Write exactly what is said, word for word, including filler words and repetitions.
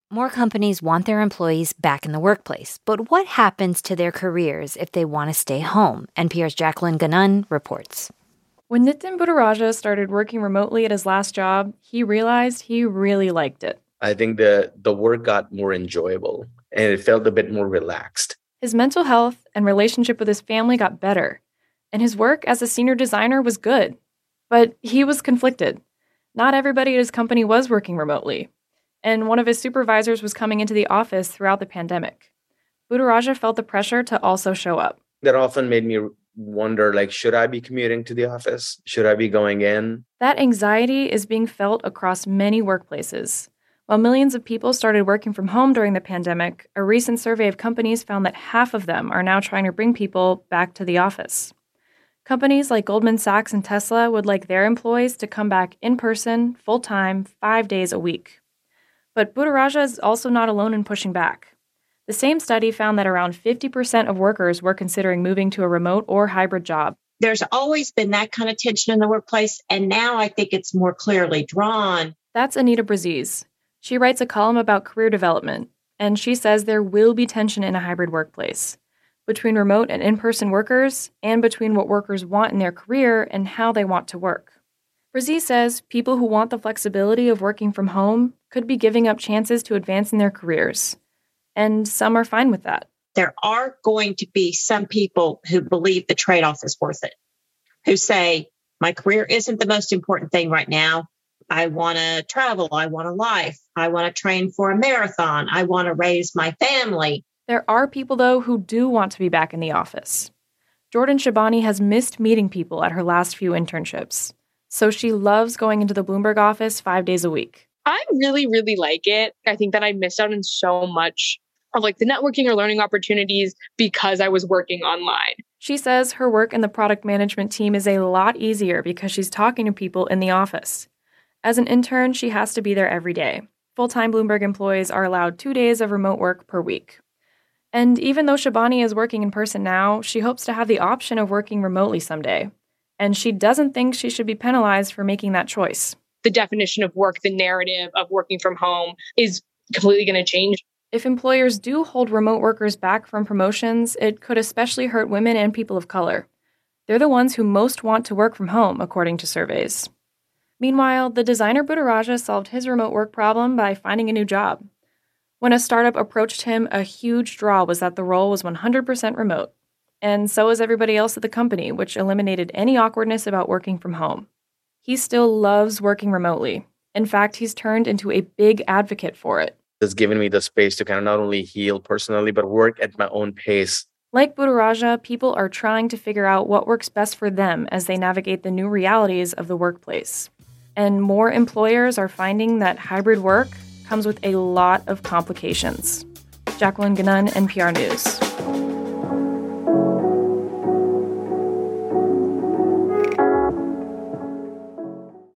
More companies want their employees back in the workplace, but what happens to their careers if they want to stay home? N P R's Jacqueline Ganun reports. When Nitin Buddharaja started working remotely at his last job, he realized he really liked it. I think the, the work got more enjoyable and it felt a bit more relaxed. His mental health and relationship with his family got better, and his work as a senior designer was good. But he was conflicted. Not everybody at his company was working remotely, and one of his supervisors was coming into the office throughout the pandemic. Buddharaja felt the pressure to also show up. That often made me wonder, like, should I be commuting to the office? Should I be going in? That anxiety is being felt across many workplaces. While millions of people started working from home during the pandemic, a recent survey of companies found that half of them are now trying to bring people back to the office. Companies like Goldman Sachs and Tesla would like their employees to come back in person, full-time, five days a week. But Buddharaja is also not alone in pushing back. The same study found that around fifty percent of workers were considering moving to a remote or hybrid job. There's always been that kind of tension in the workplace, and now I think it's more clearly drawn. That's Anita Braziz. She writes a column about career development, and she says there will be tension in a hybrid workplace, between remote and in-person workers, and between what workers want in their career and how they want to work. Braziz says people who want the flexibility of working from home could be giving up chances to advance in their careers, and some are fine with that. There are going to be some people who believe the trade-off is worth it, who say, my career isn't the most important thing right now. I want to travel. I want a life. I want to train for a marathon. I want to raise my family. There are people, though, who do want to be back in the office. Jordan Shabani has missed meeting people at her last few internships, so she loves going into the Bloomberg office five days a week. I really, really like it. I think that I missed out on so much of like the networking or learning opportunities because I was working online. She says her work in the product management team is a lot easier because she's talking to people in the office. As an intern, she has to be there every day. Full-time Bloomberg employees are allowed two days of remote work per week. And even though Shabani is working in person now, she hopes to have the option of working remotely someday. And she doesn't think she should be penalized for making that choice. The definition of work, the narrative of working from home is completely going to change. If employers do hold remote workers back from promotions, it could especially hurt women and people of color. They're the ones who most want to work from home, according to surveys. Meanwhile, the designer Buddharaja solved his remote work problem by finding a new job. When a startup approached him, a huge draw was that the role was one hundred percent remote. And so was everybody else at the company, which eliminated any awkwardness about working from home. He still loves working remotely. In fact, he's turned into a big advocate for it. It's given me the space to kind of not only heal personally, but work at my own pace. Like Buddharaja, people are trying to figure out what works best for them as they navigate the new realities of the workplace. And more employers are finding that hybrid work comes with a lot of complications. Jacqueline Ganun, N P R News.